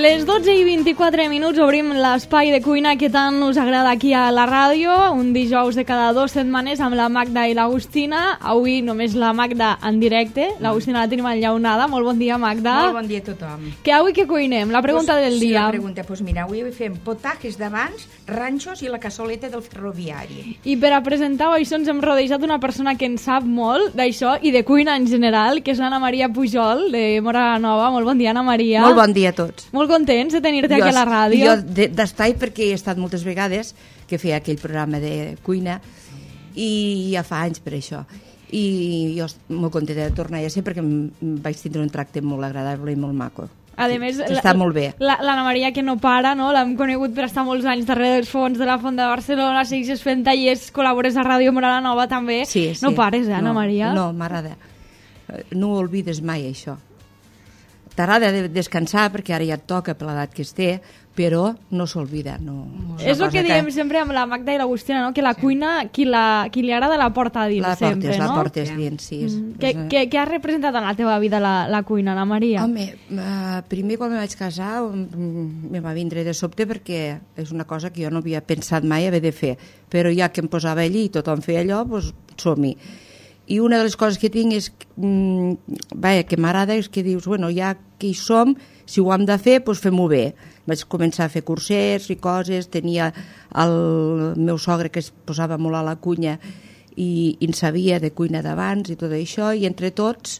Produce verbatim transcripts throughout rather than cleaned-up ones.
Les dotze i vint-i-quatre minuts obrim l'espai de cuina que tant us agrada aquí a la ràdio, un dijous de cada dues setmanes amb la Magda i l'Agustina. Avui només la Magda en directe, l'Agustina la tenim enllaunada. Molt bon dia, Magda. Molt bon dia a tothom. Que avui què cuinem? La pregunta pues, del sí, dia. la pregunta, doncs mira, avui fem potajes d'abans, ranxos i la cassoleta del ferroviari. I per a presentar això ens hem rodejat una persona que en sap molt d'això i de cuina en general, que és l'Anna Maria Pujol, de Móra la Nova. Molt bon dia, Anna Maria. Molt bon dia a tots. Molt contents de tenir-te aquí a la ràdio. Jo d'estar-hi perquè he estat moltes vegades que feia aquell programa de cuina i ja fa anys per això. I jo molt contenta de tornar a ser perquè em vaig tindre un tracte molt agradable i molt maco. A més, està molt bé. L'Anna Maria que no para, no? L'hem conegut per estar molts anys darrere dels fons de la Font de Barcelona, segueixes fent tallers, col·labores a Ràdio Móra la Nova també. Sí, sí. No pares, eh, Anna no, Maria? No, m'agrada. No ho oblides mai, això. T'agrada de descansar perquè ara ja et toca per l'edat que es té, però no s'olvida. No, és el que diem que... sempre amb la Magda i l'Agustina, no? Que la sí. cuina, qui, la, qui li agrada la porta a dins la sempre, portes, no? La portes dins, sí. És, mm. Què, és... què, què ha representat en la teva vida la, la cuina, Anna Maria? Home, uh, primer quan me vaig casar me va vindre de sobte perquè és una cosa que jo no havia pensat mai haver de fer, però ja que em posava allí i tothom feia allò, doncs som-hi. I una de les coses que tinc és mmm, vaja, que m'agrada és que dius, bueno, ja que hi som, si ho hem de fer, doncs fem-ho bé. Vaig començar a fer cursers i coses, tenia el meu sogre que es posava molt a la cuina i, i en sabia de cuina d'abans i tot això, i entre tots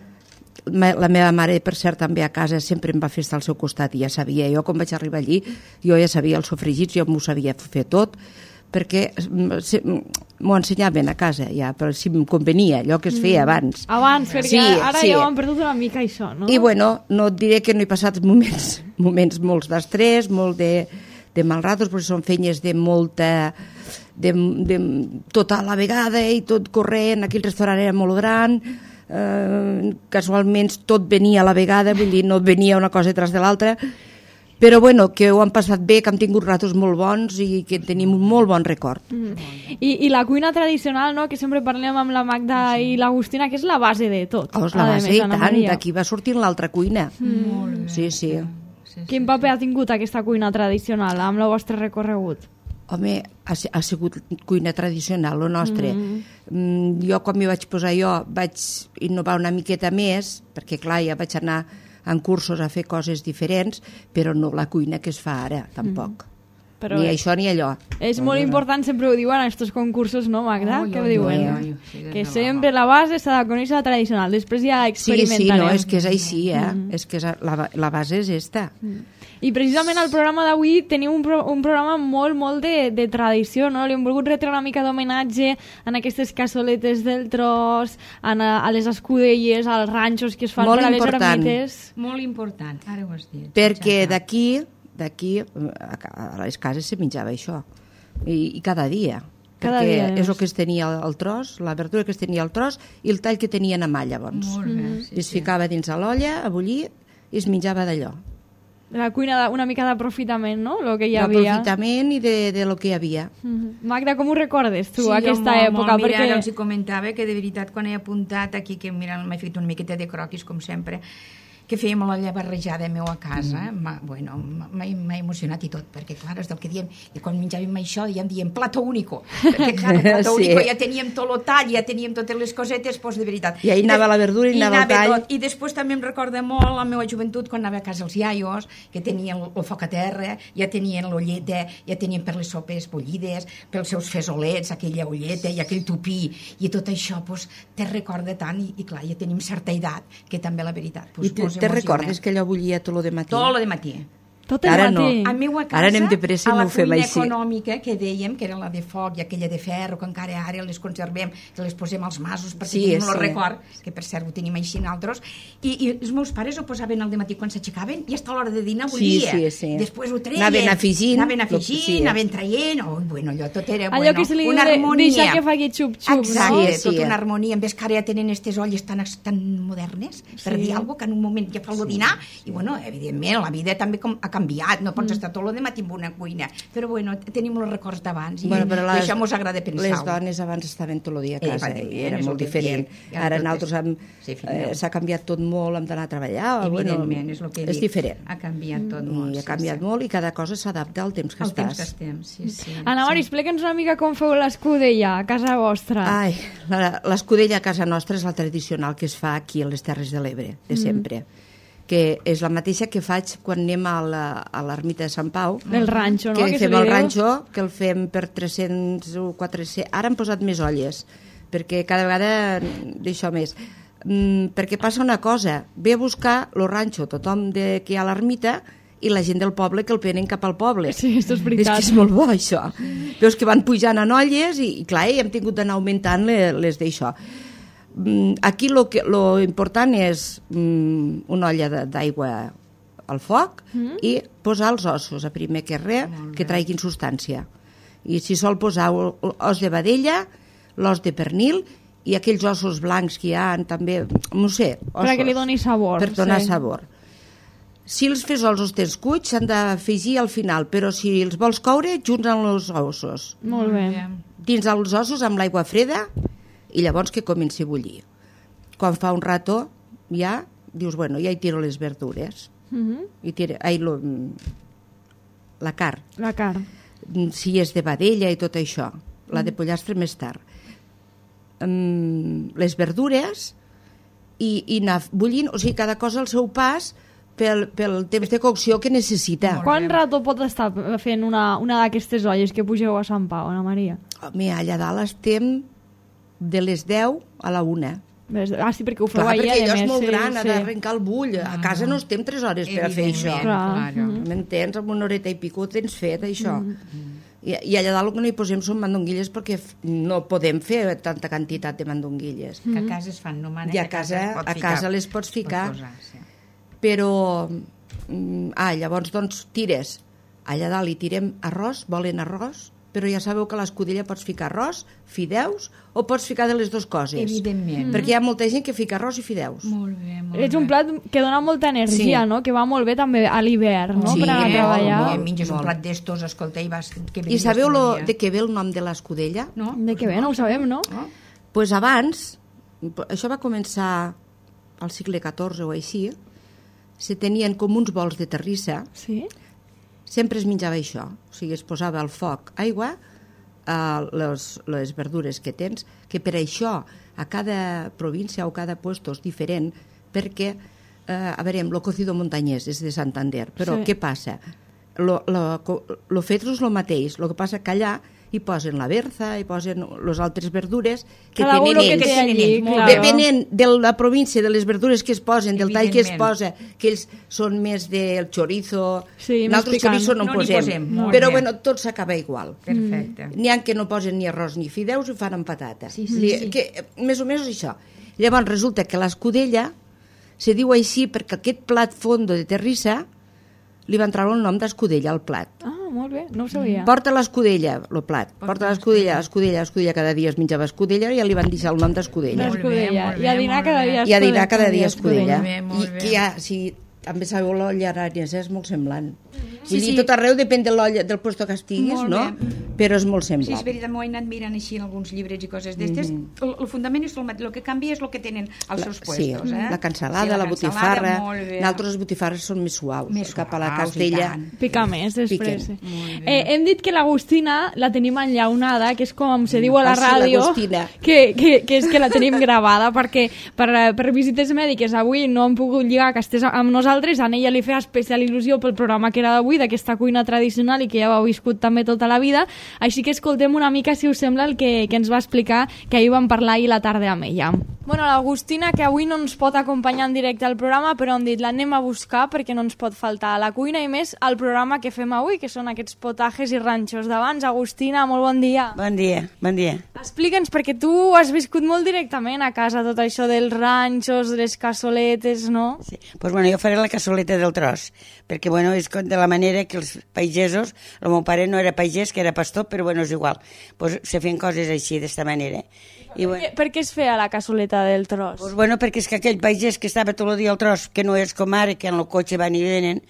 la meva mare, per cert, també a casa sempre em va fer estar al seu costat i ja sabia, jo quan vaig arribar allí jo ja sabia els sofregits, jo m'ho sabia fer tot, perquè m'ho ensenyaven a casa ja, però si em convenia allò que es feia abans. Abans, perquè sí, ara sí. ja ho hem perdut una mica això, no? I bueno, no et diré que no he passat moments, moments molts d'estrès, molt de, de mal ratos, perquè són feines de molta... de, de tot a la vegada i tot corrent, aquí el restaurant era molt gran, eh, casualment tot venia a la vegada, vull dir, no venia una cosa tras de l'altra, però bueno, que ho han passat bé, que hem tingut ratos molt bons i que tenim un molt bon record. Mm. I, I la cuina tradicional, no?, que sempre parlem amb la Magda sí. i l'Agustina, que és la base de tot. Oh, és la base, i tant, d'aquí va sortint l'altra cuina. Mm. Molt bé. Sí, sí. sí, sí. Quin paper ha tingut aquesta cuina tradicional amb el vostre recorregut? Home, ha, ha sigut cuina tradicional, el nostre. Mm. Mm, jo, quan m'hi vaig posar jo, vaig innovar una miqueta més, perquè clar, ja vaig anar en cursos a fer coses diferents, però no la cuina que es fa ara, tampoc. Mm. Però ni això ni allò. És molt important, sempre ho diuen, aquests concursos, no, Magda? Oh, Què jo, ho diuen? Jo, jo, jo, que sempre la base s'ha de conèixer la tradicional, després ja experimentarem. Sí, sí, no, és que és així, eh? Mm. És que és, la, la base és esta. Mm. I precisament al programa d'avui teniu un, pro, un programa molt, molt de, de tradició, no? Li hem volgut retre una mica d'homenatge en aquestes cassoletes del tros, en, a, a les escudelles, als ranxos que es fan molt per a les important. ermites. Molt important, ara ho has dit. Perquè d'aquí, d'aquí, a les cases se menjava això, i, i cada dia. Cada perquè dia, és el que es tenia al tros, la verdura que es tenia al tros i el tall que tenien a mà, llavors. Molt bé, sí, I es ficava dins a l'olla a bullir i es menjava d'allò. La cuina, una mica d'aprofitament, no?, lo que hi havia. D'aprofitament i de, de lo que hi havia. Mm-hmm. Magda, com ho recordes tu, sí, aquesta molt, època? Molt, mira, perquè... ara els hi comentava que de veritat quan he apuntat aquí, que mira, m'he fet una miqueta de croquis, com sempre, que fèiem l'olla barrejada meu a casa, mm. bueno, m'ha emocionat i tot, perquè clar, és del que diem, i quan menjàvem això ja en diem plato único, perquè clar, plato sí. único, ja teníem tot el tall, ja teníem totes les cosetes, doncs de veritat. I ahí anava la verdura i, i anava el tall. Tot. I després també em recorda molt la meva joventut quan anava a casa els iaios, que tenien el foc a terra, ja tenien l'olleta, ja tenien per les sopes bullides, pels seus fesolets, aquella olleta i aquell tupí, i tot això doncs, te recorda tant, i, i clar, ja tenim certa edat, que també la veritat, doncs, te recordes que allò bullia tot el de matí? Tot el de matí. Tot el ara matí. no. A meu a casa, ara anem de pressa, a la no ho fem cuina així. econòmica que dèiem, que era la de foc i aquella de ferro, que encara ara les conservem, que les posem als masos perquè sí, tenim sí. el record, que per cert ho tenim així nosaltres, i, i els meus pares ho posaven al matí quan s'aixecaven i hasta l'hora de dinar bullia. Sí, sí, sí. Després ho treien. Anaven afegint. Anaven afegint, sí. anaven traient. Oh, bueno, allò tot era allò bueno, que se li una harmonia. deixa que faci xup-xup, exacte, no? Sí, tota una harmonia. En vez que ara ja tenen aquestes olles tan, tan modernes, per sí. dir alguna cosa, que en un moment ja fa el dinar, i bueno, evidentment, la vida també com, ha canviat, no pots estar tot el demà amb una cuina, però bueno, tenim els records d'abans i, Bueno, però i les- això mos agrada pensar. Les dones abans estaven tot el dia a Eh, casa va, i era és molt el que diferent. diem. Ja Ara tot nosaltres és- hem, Sí, fill eh, meu. s'ha canviat tot molt, hem d'anar a treballar. Evidentment, bueno, és el que he és dit. diferent. Ha canviat tot molt. I ha canviat molt i cada cosa s'adapta al temps que El estàs. temps que estem, sí, sí. Anna Mari, explica'ns una mica com feu l'escudella a casa vostra. Ai, la- l'escudella a casa nostra és la tradicional que es fa aquí a les Terres de l'Ebre, de sempre. Que és la mateixa que faig quan anem a la- a l'ermita de Sant Pau. El ranxo, no? Que, Que fem se li el diu. ranxo, que el fem per tres-cents o quatre-cents... Ara han posat més olles, perquè cada vegada d'això més. Mm, perquè passa una cosa, ve a buscar el ranxo tothom de, que hi ha a l'ermita i la gent del poble que el venen cap al poble. Sí, això és És veritat. que és molt bo, això. Veus que van pujant en olles i, i clar, i hem tingut d'anar augmentant les, les d'això. Mm, Aquí lo, que, lo important és mm, una olla de- d'aigua al foc mm. i posar els ossos, a primer que res, que traiguin substància. I si sol posar o- o- os de vedella, l'os de pernil i aquells ossos blancs que hi ha també, no sé, ossos, Perquè li doni sabor. per donar sí. sabor. Si els fesols els tens cuits, s'han d'afegir al final, però si els vols coure, junts amb els ossos. Molt bé. Dins els ossos amb l'aigua freda i llavors que comenci a bullir. Quan fa un rato, ja, dius, bueno, ja hi tiro les verdures. Mhm. I tira, ai, lo, la carn. La carn. Si és de vedella i tot això. La de pollastre més tard. Um, les verdures i, i anar bullint, o sigui, cada cosa al seu pas pel, pel temps de cocció que necessita. Quant rato pot estar fent una, una d'aquestes olles que pugeu a Sant Pau, Anna Maria? Home, allà dalt estem de les deu a la una. Ves- Ah, sí, perquè ho feu Clar, allà, perquè a allò és més, molt sí, gran, ha sí. d'arrencar el bull. A casa no estem tres hores per a fer això. Evidentment, Clar. claro. M'entens? Amb una horeta i pico ho tens fet, això. I, I allà dalt el que no hi posem són mandonguilles perquè f- no podem fer tanta quantitat de mandonguilles. Que a casa es fan, no mana, I a que casa, es pot a ficar. casa les pots ficar. Pot posar, sí. Però, mm, ah, llavors, doncs, tires. Allà dalt hi tirem arròs, volen arròs, però ja sabeu que a l'escudella pots ficar arròs, fideus, o pots ficar de les dues coses. Evidentment. Perquè hi ha molta gent que fica arròs i fideus. Molt bé, molt És un bé. plat que dona molta energia, Sí. no? Que va molt bé també a l'hivern, no? Sí, per anar a molt, treballar. molt. Eh, menges un plat d'estos, escolta, i vas... Que I venies sabeu tot lo, el dia. de què ve el nom de l'escudella? No? De què bé, no ho sabem, no? No? Pues abans, això va començar al segle catorze o així, se tenien com uns bols de terrissa, Sí? sempre es menjava això, o sigui, es posava al foc aigua, eh, les, les verdures que tens, que per això a cada província o cada puesto és diferent, perquè, eh, a veure, lo cocido montañés és de Santander, però Sí. què passa? Lo, lo, co- lo fet és el mateix, el que passa que allà hi posen la berza, hi posen les altres verdures que Cada tenen uno que ells. té allí, Molt claro. Depenent de la província, de les verdures que es posen, del tall que es Evidentment. posa, que ells són més del chorizo, Sí, més nosaltres picant. chorizo no, No en n'hi posem, posem, molt però bé. bueno, tot s'acaba igual. Perfecte. N'hi ha que no posen ni arròs ni fideus i ho fan amb patata. Sí, sí, Li- sí. Que, més o menys això. Llavors resulta que l'escudella se diu així perquè aquest plat fondo de terrissa li van treure el nom d'escudella al plat. Ah, molt bé, no ho sabia. Porta l'escudella, el plat. Porta l'escudella, escudella, escudella, cada dia es menjava escudella i ja li van deixar el nom d'escudella. Molt bé, L'escudella. molt bé, I a dinar molt cada bé. dia I a dinar cada dia escudella. Molt bé, molt I bé. que ja, si també sabeu l'olla aranesa és molt semblant. Sí, Vull dir, sí. tot arreu depèn de l'olla, del puesto que estiguis, Molt no? bé. Però és molt Sí, és semblant. veritat, m'ho he anat mirant així en alguns llibres i coses d'estes. El, el fundament és el mateix, el que canvia és el que tenen als seus Sí, puestos, eh? la cansalada, Sí, la, cansalada, botifarra. molt bé. Nosaltres les botifarres són més suaus. Més Cap a la suaus, i castella. tant. Pica més després. Piquen. Sí. Molt bé. Eh, hem dit que l'Agustina la tenim enllaunada, que és com se diu a la Ah, sí, ràdio, l'Agustina. que, que, que és que la tenim gravada, perquè per, per visites mèdiques avui no hem pogut lligar que estés amb nosaltres. A ella li feia especial il·lusió pel programa que era d'avui, d'aquesta cuina tradicional i que ja heu viscut també tota la vida. Així que escoltem una mica, si us sembla, el que, que ens va explicar, que ahir vam parlar ahir la tarda amb ella. Bueno, l'Agustina, que avui no ens pot acompanyar en directe al programa, però hem dit, l'anem a buscar perquè no ens pot faltar a la cuina i més al programa que fem avui, que són aquests potajes i ranxos d'abans. Agustina, molt bon dia. Bon dia, bon dia. Explica'ns, perquè tu has viscut molt directament a casa tot això dels ranxos, de les cassoletes, no? Sí. Pues bueno, jo faré la cassoleta del tros, perquè bueno, és com de la manera que els pagesos, el meu pare no era pagès, que era pastor, però bueno, és igual. Pues se feien coses així, d'esta manera. I Per, bueno, què- per què es feia la cassoleta del tros? pues bueno, perquè és que aquell pagès que estava tot el dia al tros, que no és com ara, que en el cotxe van i venen,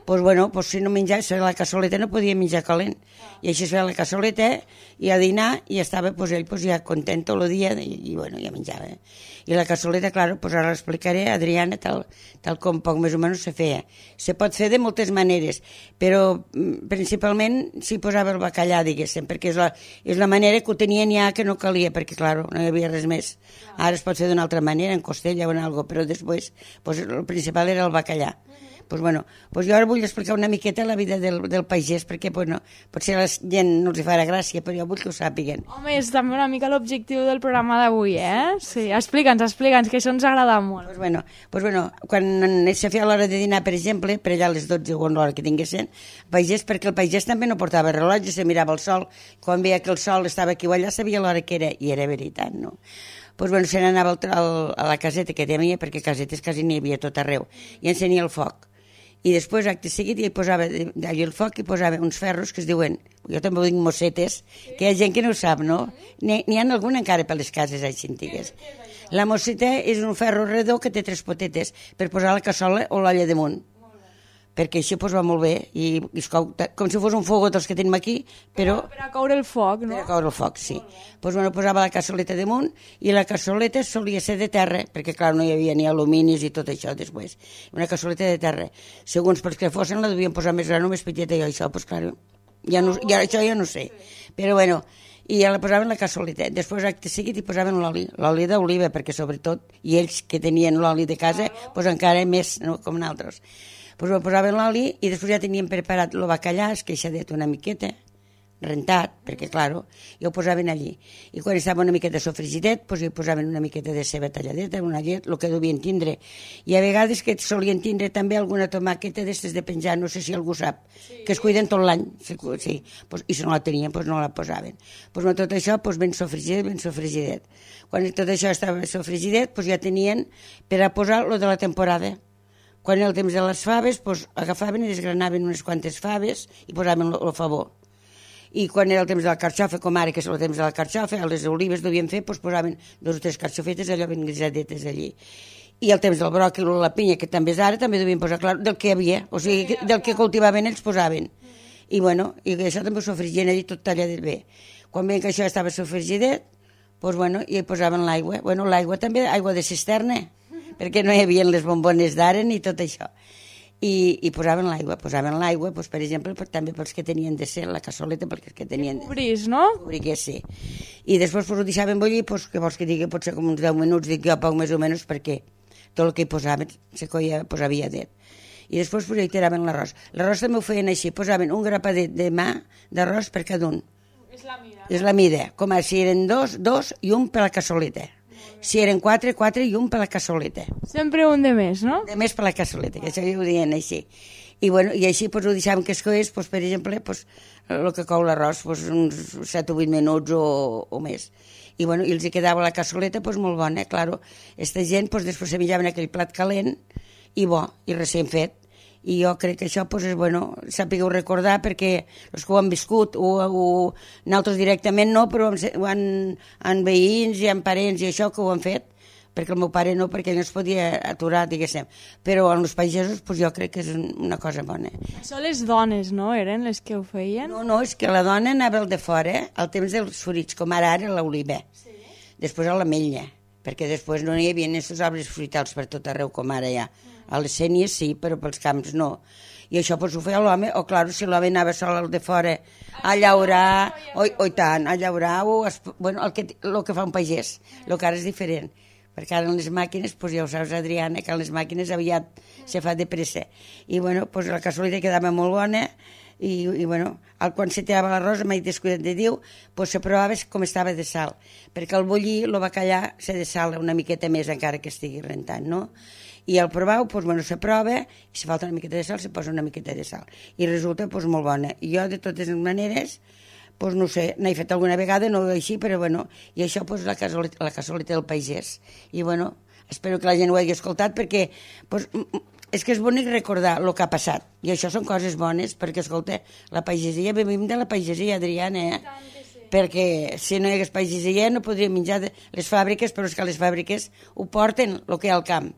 pues, bueno, pues, si no menjava, si la cassoleta no podia menjar calent. I així es feia la cassoleta i a dinar i estava pues, ell pues, ja content tot el dia i, i bueno, ja menjava. I la cassoleta, clar, pues, ara l'explicaré, Adriana, tal, tal com poc més o menys se feia. Se pot fer de moltes maneres, però principalment s'hi posava el bacallà, diguéssim, perquè és la, és la manera que ho tenien ja que no calia, perquè, clar, no hi havia res més. Ara es pot fer d'una altra manera, en costella o en algo, però després pues, el principal era el bacallà. Pues bueno, pues jo ara vull explicar una miqueta la vida del, del pagès, perquè pues no, potser a la gent no els farà gràcia, però jo vull que ho sàpiguen. Home, és també una mica l'objectiu del programa d'avui, eh? Sí, explica'ns, explica'ns, que això ens agrada molt. Pues bueno, pues bueno, quan se feia l'hora de dinar, per exemple, per allà a les dotze o l'hora que tinguessin, el pagès, perquè el pagès també no portava rellotge, se mirava el sol, quan veia que el sol estava aquí o allà, sabia l'hora que era, i era veritat, no? Pues bueno, se n'anava a la caseta que tenia, perquè casetes quasi n'hi havia tot arreu, i encenia el foc. I després, acte seguit, hi posava allà el foc i posava uns ferros que es diuen, jo també ho dic mossetes, que hi ha gent que no ho sap, no? N'hi ha alguna encara per les cases així antigues. La mosseta és un ferro redó que té tres potetes per posar la cassola o l'olla damunt, perquè així pues, va molt bé, i es cou com si fos un fogó dels que tenim aquí, però... Per a coure el foc, no? Per a coure el foc, sí. Pues, bueno, posava la cassoleta damunt, i la cassoleta solia ser de terra, perquè, clar, no hi havia ni aluminis i tot això després. Una cassoleta de terra. Segons pels que fossin, la devien posar més gran o més petita, i això, pues, clar, ja no, ja, això ja no sé. Però, bueno, i ja la posaven la cassoleta. Després, acte seguit, hi posaven l'oli, l'oli d'oliva, perquè, sobretot, i ells que tenien l'oli de casa, pues, encara més, no, com nosaltres. Pues posaven l'oli i després ja tenien preparat el bacallà, esqueixadet una miqueta, rentat, perquè, clar, i ho posaven allí. I quan estava una miqueta sofrigidet, pues hi posaven una miqueta de ceba talladeta, una llet, el que devien tindre. I a vegades que solien tindre també alguna tomàqueta d'estes de penjar, no sé si algú sap, sí, que es cuiden tot l'any, sí, pues, i si no la tenien, pues no la posaven. Pues no, tot això pues, ben sofrigidet, ben sofrigidet. Quan tot això estava sofrigidet, pues ja tenien per a posar lo de la temporada. Quan era el temps de les faves, doncs, agafaven i desgranaven unes quantes faves i posaven el favor. I quan era el temps de la carxofa, com ara que és el temps de la carxofa, a les olives devien fer, doncs posaven dos o tres carxofetes allò ben grisadetes allí. I el temps del bròquil o la pinya, que també és ara, també devien posar, clar, del que hi havia, o sigui, del que cultivaven ells posaven. I bueno, i això també ho sofrigien allí tot talladet bé. Quan veien que això estava sofrigidet, doncs bueno, i hi posaven l'aigua. Bueno, l'aigua també, aigua de cisterna, perquè no hi havia les bombones d'ara ni tot això. I, i posaven l'aigua, posaven l'aigua, doncs, per exemple, per, també pels que tenien de ser, la cassoleta, perquè que tenien de ser. Cobrís, no? Cobrís, sí. I després pues, ho deixaven bullir, doncs, que vols que digui, potser com uns deu minuts, dic jo poc més o menys, perquè tot el que hi posaven se coia, pues, havia det. I després pues, hi tiraven l'arròs. L'arròs també ho feien així, posaven un grapadet de mà d'arròs per cada un. És la mida. És la mida, com a si eren dos, dos i un per la cassoleta. Si eren quatre, quatre i un per la cassoleta. Sempre un de més, no? De més per la cassoleta, que això ja ho diuen així. I, bueno, i així pues, ho deixàvem que es coés, pues, per exemple, pues, el que cou l'arròs, pues, uns set o vuit minuts o, o més. I, bueno, i els hi quedava la cassoleta pues, molt bona, claro. Esta gent pues, després se menjaven aquell plat calent i bo, i recent fet. I jo crec que això pues, és bueno, sàpigueu recordar perquè els que ho han viscut o, o nosaltres directament no, però ho han, han veïns i han parents i això que ho han fet, perquè el meu pare no, perquè no es podia aturar, diguéssim, però en els pagesos pues, jo crec que és una cosa bona. Això les dones, no? Eren les que ho feien? No, no, és que la dona anava al de fora al temps dels fruits, com ara ara l'oliva, sí. Després a l'ametlla, perquè després no hi havia aquests arbres fruitals per tot arreu com ara ja. A les sénies sí, però pels camps no. I això pues, ho feia l'home, o clar, si l'home anava sol al de fora a llaurar, o, o i tant, a llaurar, o es, bueno, el que, el que fa un pagès, el que ara és diferent. Perquè ara en les màquines, pues, ja ho saps, Adriana, que en les màquines aviat se fa de pressa. I bueno, pues, la cassoleta quedava molt bona, i, i bueno, quan se tirava l'arròs, m'he descuidat de dir, pues, se provava com estava de sal, perquè al bullir el bacallà se desala una miqueta més encara que estigui rentant, no? I al provau, doncs, bueno, se prova, i si falta una miqueta de sal, se posa una miqueta de sal. I resulta doncs, molt bona. I jo, de totes les maneres, doncs, no sé, n'he fet alguna vegada, no així, però bueno, i això, doncs, la cassoleta, la cassoleta del pagès. I bueno, espero que la gent ho hagi escoltat, perquè doncs, és que és bonic recordar el que ha passat. I això són coses bones, perquè, escolta, la pagesia, vivim de la pagesia, Adriana, eh? Sí. Perquè si no hi hagués pagesia no podríem menjar de les fàbriques, però és que les fàbriques ho porten, el que hi ha al camp.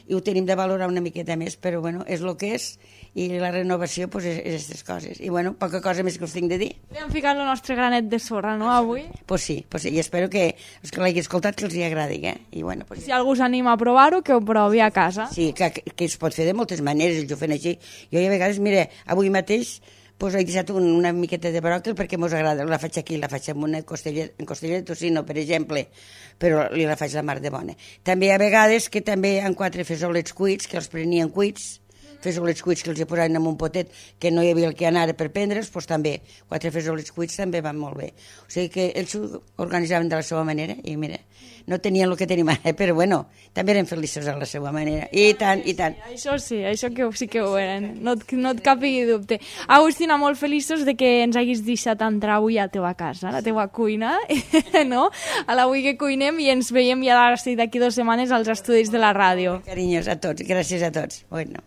i ho tenim de valorar una miqueta més, però bueno, és el que és, i la renovació pues, és aquestes coses. I bueno, poca cosa més que us tinc de dir. Li hem ficat el nostre granet de sorra, no, avui? Pues sí, pues sí, i espero que els que l'hagi escoltat que els hi agradi, eh? I bueno, pues... Si algú s'anima a provar-ho, que ho provi a casa. Sí, que, que es pot fer de moltes maneres, ells ho fan així. Jo a vegades, mira, avui mateix pues, he deixat un, una miqueta de bròquil perquè mos agrada, la faig aquí, la faig amb una costella, en costella de tocino, per exemple, però li la faig la mar de bona. També a vegades que també en quatre fesolets cuits, que els prenien cuits, fesolets cuits que els hi posaven en un potet que no hi havia el que anar per prendre'ls, doncs també, quatre fesolets cuits també van molt bé. O sigui que ells ho organitzaven de la seva manera i mira, no tenien el que tenim ara, però bueno, també eren feliços a la seva manera. I tant, i tant. Sí, això sí, això que sí que ho eren, no, et- no et capigui dubte. Agustina, molt feliços de que ens haguis deixat entrar avui a la teva casa, a la teva cuina, no? A l'avui que cuinem i ens veiem ja d'aquí dues setmanes als estudis de la ràdio. Carinyos a tots, gràcies a tots. Bueno.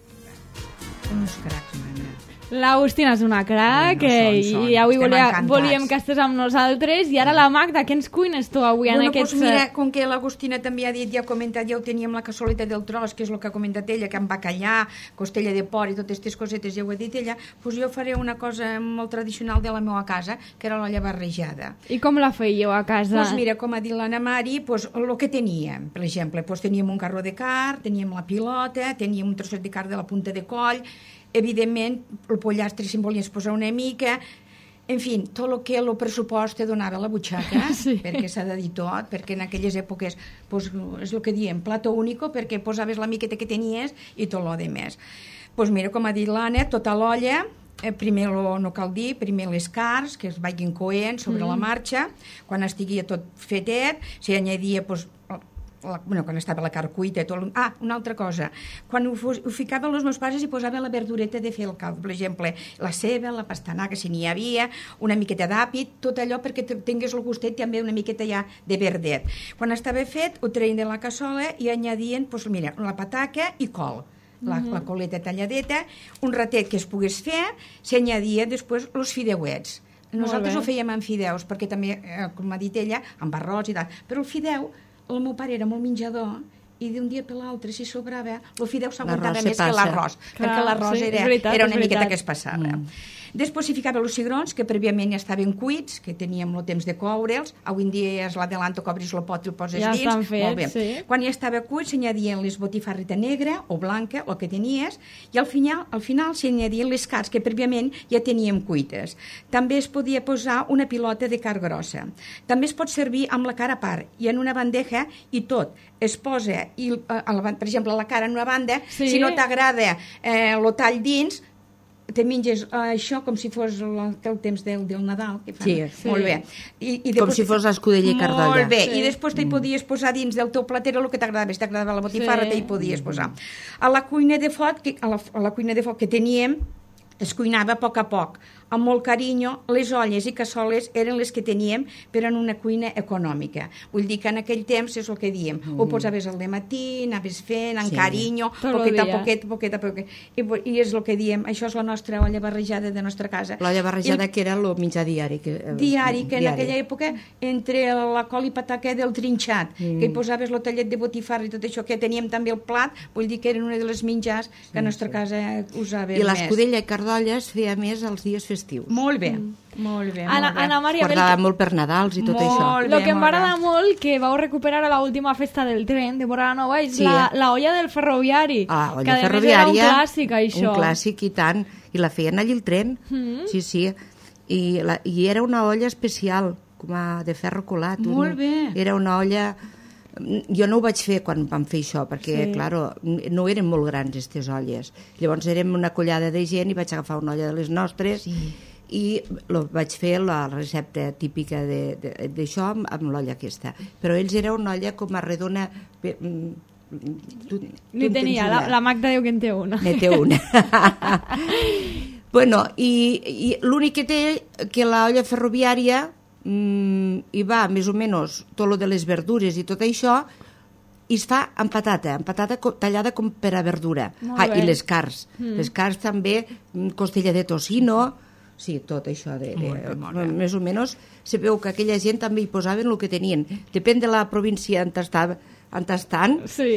Uns cracs, mana. L'Agustina és una crac Bueno, són, eh, són. i avui Estem volia, encantats. volíem que estigués amb nosaltres i ara la Magda, què ens cuines tu avui en Bueno, aquests... doncs mira, com que l'Agustina també ha dit, ja ha comentat, ja ho teníem la cassoleta del tros, que és el que ha comentat ella, que amb bacallà, costella de porc i totes aquestes cosetes, ja ho ha dit ella, doncs jo faré una cosa molt tradicional de la meva casa, que era l'olla barrejada. I com la fèieu a casa? Doncs mira, com ha dit l'Anna Mari, doncs el que teníem, per exemple, doncs teníem un carro de carn, teníem la pilota, teníem un trosset de carn de la punta de coll, evidentment, el pollastre si en volies posar una mica, en fi, tot el que el pressupost te donava la butxaca, Sí. perquè s'ha de dir tot, perquè en aquelles èpoques doncs, és el que diem, plato único, perquè posaves la miqueta que tenies i tot el de més. Doncs mira, com ha dit l'Anna, tota l'olla, eh, primer lo, no cal dir, primer les carns, que es vagin coent sobre mm. la marxa, quan estigui tot fetet, s'hi añadia doncs, la, bueno, quan estava la carn cuita i tot... Ah, una altra cosa. Quan ho, fos, ho ficaven els meus pares i posaven la verdureta de fer el cald. Per exemple, la ceba, la pastanaga, si n'hi havia, una miqueta d'àpid, tot allò perquè tingués el gustet també una miqueta ja de verdet. Quan estava fet, ho treien de la cassola i añadien, doncs, mira, la pataca i col. La, mm -hmm. la coleta talladeta, un ratet que es pogués fer, s'añadia després els fideuets. Nosaltres ho fèiem amb fideus, perquè també, eh, com ha dit ella, amb arròs i tal. Però el fideu, el meu pare era molt menjador i d'un dia per l'altre, si sobrava, el fideu s'aguantava més que l'arròs, perquè l'arròs sí, era, és veritat, era és una miqueta veritat. que es passava. Mm. Després s'hi ficava els cigrons, que prèviament ja estaven cuits, que teníem el temps de coure'ls. Avui en dia és l'adelanto que obris el pot i el poses Ja dins. estan fets, Molt bé. sí. Quan ja estava cuit s'añadien les botifarrita negra o blanca, el que tenies, i al final, al final s'añadien les carns, que prèviament ja teníem cuites. També es podia posar una pilota de carn grossa. També es pot servir amb la cara a part i en una bandeja i tot. Es posa, i, a la, per exemple, la cara en una banda, Sí. si no t'agrada eh, el tall dins, te menges eh, això com si fos el, el temps del, del Nadal, que fan. Sí, sí. Molt bé. I, i Com si fos l'escudella i cardolla. Molt bé, Sí. i després t'hi podies posar dins del teu plater el que t'agradava. Si t'agradava la botifarra, Sí. t'hi podies posar. A la cuina de foc, que, a, la, a la cuina de foc que teníem, es cuinava a poc a poc, amb molt carinyo. Les olles i cassoles eren les que teníem, però en una cuina econòmica. Vull dir que en aquell temps és el que diem. Mm. Ho posaves al matí, anaves fent, en Sí. carinyo, Tot el poquet a dia. poquet, poquet a poquet. I, I és el que diem. Això és la nostra olla barrejada de nostra casa. L'olla barrejada I que era el mitjà diari. Que, el, diari, que en diari. aquella època, entre la col i pataca del trinxat, Mm. que hi posaves el tallet de botifarra i tot això, que teníem també el plat, vull dir que eren una de les menjars que a nostra casa usàvem I més. l'escudella i cardolla es feia més els dies festius. Molt bé, molt bé, Anna, molt bé. Anna Maria, Guardava molt per Nadals i tot Molt això. bé. el que em va molt bé. agradar molt, que vau recuperar a l'última festa del tren de Móra la Nova, és Sí, la, eh? la olla del ferroviari. Ah, que olla a més ferroviària. era un clàssic, això. Un clàssic, i tant. I la feien allí el tren. Mm. Sí, sí. I, la, I era una olla especial, com a de ferro colat. Molt un, bé. Era una olla... Jo no ho vaig fer quan vam fer això, perquè, Sí. claro, no eren molt grans, aquestes olles. Llavors érem una collada de gent i vaig agafar una olla de les nostres Sí. i lo, vaig fer la recepta típica de- de- d'això amb, amb l'olla aquesta. Però ells era una olla com a redona... pe- mm, tu, tu Ni en tenia, tens la, una? la Magda diu que en té una. Ne té una. Bueno, i, i l'únic que té que la olla ferroviària mm, hi va més o menys tot lo de les verdures i tot això, i es fa amb patata, amb patata co- tallada com per a verdura. Molt Ah, bé. i les carns. Mm. Les carns també, mm, costella de tocino, sí, tot això. De, de, Molt bé, molt bé. Més o menys se veu que aquella gent també hi posaven el que tenien. Depèn de la província on estava, on estan, Sí.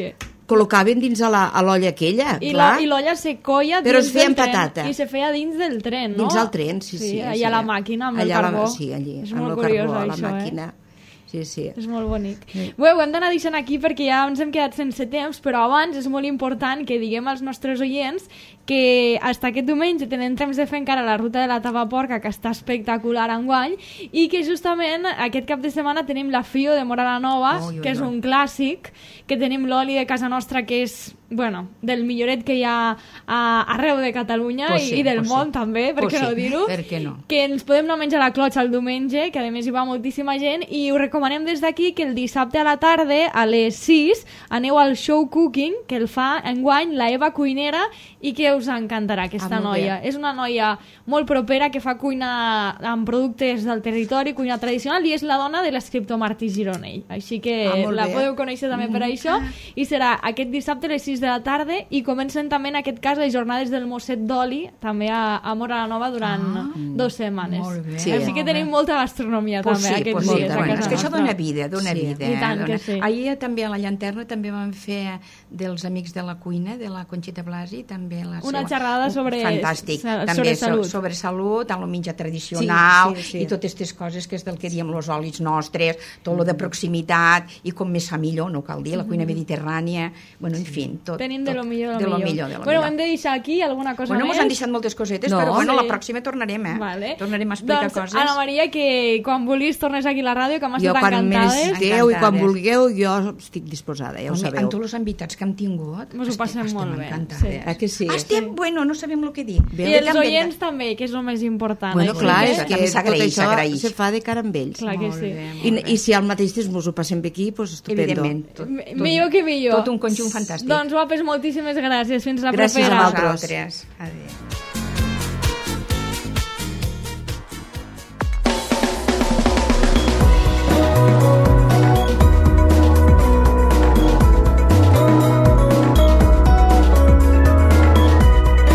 col·locaven dins a la- a l'olla aquella, I clar. la- i l'olla se coia Però dins es feien del tren. patata. I se feia dins del tren, no? Dins el tren, sí, sí. Sí, allà a la màquina, amb el allà a la- carbó. Sí, allí, És amb molt el curiós, carbó, a la això, eh? màquina. Sí, sí. És molt bonic. Sí. Bé, ho hem d'anar deixant aquí perquè ja ens hem quedat sense temps, però abans és molt important que diguem als nostres oients que fins aquest diumenge tenen temps de fer encara la ruta de la tava porca, que està espectacular enguany, i que justament aquest cap de setmana tenim la Fio de Móra la Nova, Ui, ui, que és ui. un clàssic, que tenim l'oli de casa nostra, que és, bueno, del milloret que hi ha a, arreu de Catalunya Pues i, sí, i del pues món sí. també, per Pues què sí, no dir-ho? per què no? Que ens podem anar a menjar la clotxa el diumenge, que a més hi va moltíssima gent, i us recomanem des d'aquí que el dissabte a la tarda, a les sis, aneu al show cooking, que el fa enguany la Eva Cuinera, i que us encantarà aquesta Ah, molt bé. noia. És una noia molt propera que fa cuina amb productes del territori, cuina tradicional, i és la dona de l'escriptor Martí Gironell. Així que Ah, molt la bé. podeu conèixer també per això, i serà aquest dissabte a les sis de la tarda, i comencen també en aquest cas les jornades del Mosset d'Oli, també a, a Móra la Nova durant Ah, dues setmanes. molt bé, Sí, Així que molt tenim bé. molta gastronomia Pues també sí, aquests pues sí, dies a bueno, casa és que això nostra. dona vida, dona Sí. vida. I tant que dona... sí. Ahir també a la Llanterna també vam fer dels Amics de la Cuina, de la Conxita Blasi, també la Una seva... xerrada sobre- Fantàstic. sobre també so- salut. sobre salut, amb el menjar tradicional, Sí, sí, sí. i totes aquestes coses que és del que diem los olis nostres, tot lo de proximitat, i com més fa millor, no cal dir, la cuina mediterrània, bueno, en fi, tot. Tenim de tot, lo millor, de de lo lo millor. millor. De lo Bueno, millor. hem de deixar aquí alguna cosa Bueno, més. mos han deixat moltes cosetes, No, però bueno, sí. la pròxima tornarem, eh? Vale. Tornarem a explicar doncs, coses. Anna Maria, que quan vulguis tornes aquí a la ràdio, que hem Jo estat quan me encantades. necessiteu i quan Encantades. vulgueu, jo estic disposada, ja ho Home, sabeu. amb tots els invitats que hem tingut, Mos ho passem estem molt bé, encantades. sí. Ah, que sí? Estem, bueno, no sabem el que dir. I Bé, els oients també, que és el més important. Bueno, Així clar, que- és que també tot s'agraeix, això s'agraeix. se fa de cara amb ells. Clar que Molt sí. bé, molt I, bé. I si al mateix temps mos ho passem bé aquí, doncs estupendo. Evidentment. Tot, M- tot, millor que millor. Tot un conjunt fantàstic. Doncs, guapes, moltíssimes gràcies. Fins la Gràcies propera. a vosaltres. vosaltres. Adéu.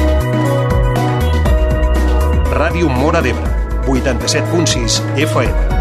Ràdio Móra d'Ebre, vuitanta-set punt sis F M.